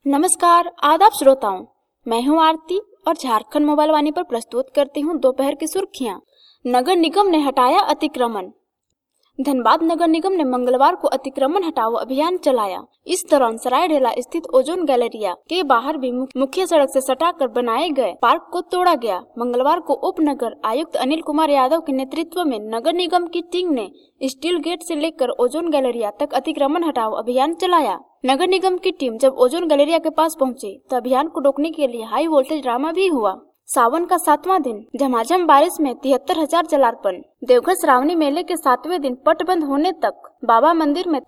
नमस्कार आदाब श्रोताओं, मैं हूं आरती और झारखंड मोबाइल वाणी पर प्रस्तुत करती हूं दोपहर की सुर्खियां। नगर निगम ने हटाया अतिक्रमण। धनबाद नगर निगम ने मंगलवार को अतिक्रमण हटाओ अभियान चलाया। इस दौरान सरायढेला स्थित ओजोन गैलेरिया के बाहर भी मुख्य सड़क से सटाकर बनाए गए पार्क को तोड़ा गया। मंगलवार को उप नगर आयुक्त अनिल कुमार यादव के नेतृत्व में नगर निगम की टीम ने स्टील गेट से लेकर ओजोन गैलेरिया तक अतिक्रमण हटाओ अभियान चलाया। नगर निगम की टीम जब ओजोन गैलेरिया के पास पहुंची तो अभियान को रोकने के लिए हाई वोल्टेज ड्रामा भी हुआ। सावन का 7वां दिन, झमाझम बारिश में 73,000 जलार्पण। देवघर श्रावणी मेले के 7वें दिन पट बंद होने तक बाबा मंदिर में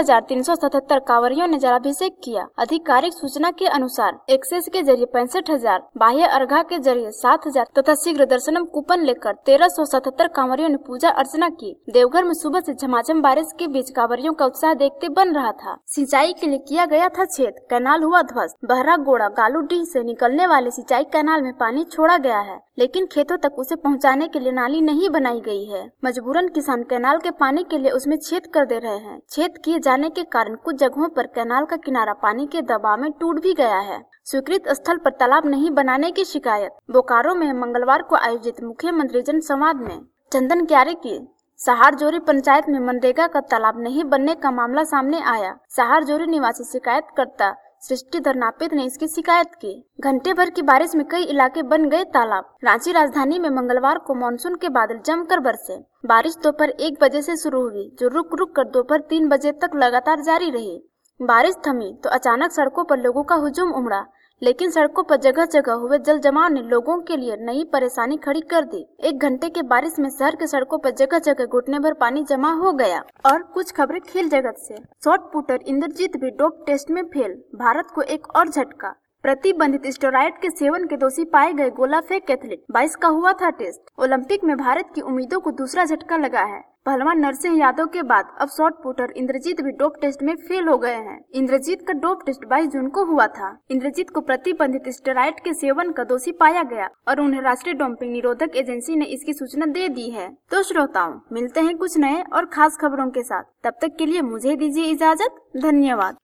73,377 कांवरियों ने जलाभिषेक किया। आधिकारिक सूचना के अनुसार एक्सेस के जरिए 65,000, बाह्य अर्घा के जरिए 7,000 तथा शीघ्र दर्शनम कूपन लेकर 1,377 कांवरियों ने पूजा अर्चना की। देवघर में सुबह से झमाझम बारिश के बीच कांवरियों का उत्साह देखते बन रहा था। सिंचाई के लिए किया गया था छेद, कैनाल हुआ ध्वस्त। बहरा गोड़ा गालूडीह से निकलने वाले सिंचाई कैनाल में पानी छोड़ा गया है, लेकिन खेतों तक उसे पहुंचाने के लिए नाली नहीं बनाई गई है। मजबूरन किसान कैनाल के पानी के लिए उसमें छेद कर दे रहे हैं। छेद किए जाने के कारण कुछ जगहों पर कैनाल का किनारा पानी के दबाव में टूट भी गया है। स्वीकृत स्थल पर तालाब नहीं बनाने की शिकायत। बोकारो में मंगलवार को आयोजित मुख्यमंत्री जन संवाद में चंदन क्यारे की सहारजोरी पंचायत में मनरेगा का तालाब नहीं बनने का मामला सामने आया। सहारजोरी निवासी शिकायतकर्ता सृष्टिधर नापित ने इसकी शिकायत की। घंटे भर की बारिश में कई इलाके बन गए तालाब। रांची राजधानी में मंगलवार को मानसून के बादल जमकर बरसे। बारिश दोपहर 1 बजे से शुरू हुई, जो रुक रुक कर दोपहर 3 बजे तक लगातार जारी रही। बारिश थमी तो अचानक सड़कों पर लोगों का हुजूम उमड़ा, लेकिन सड़कों पर जगह जगह हुए जल जमाव ने लोगों के लिए नई परेशानी खड़ी कर दी। 1 घंटे के बारिश में शहर के सड़कों पर जगह जगह घुटने भर पानी जमा हो गया। और कुछ खबरें खेल जगत से। शॉट पुटर इंद्रजीत भी डोप टेस्ट में फेल, भारत को एक और झटका। प्रतिबंधित स्टेरॉइड के सेवन के दोषी पाए गए गोला फेंक एथलीट 22 का हुआ था टेस्ट। ओलंपिक में भारत की उम्मीदों को दूसरा झटका लगा है। पहलवान नरसिंह यादव के बाद अब शॉट पुटर इंद्रजीत भी डोप टेस्ट में फेल हो गए हैं। इंद्रजीत का डोप टेस्ट 22 जून को हुआ था। इंद्रजीत को प्रतिबंधित स्टेरॉइड के सेवन का दोषी पाया गया और उन्हें राष्ट्रीय डोपिंग निरोधक एजेंसी ने इसकी सूचना दे दी है। तो श्रोताओं, मिलते हैं कुछ नए और खास खबरों के साथ। तब तक के लिए मुझे दीजिए इजाजत। धन्यवाद।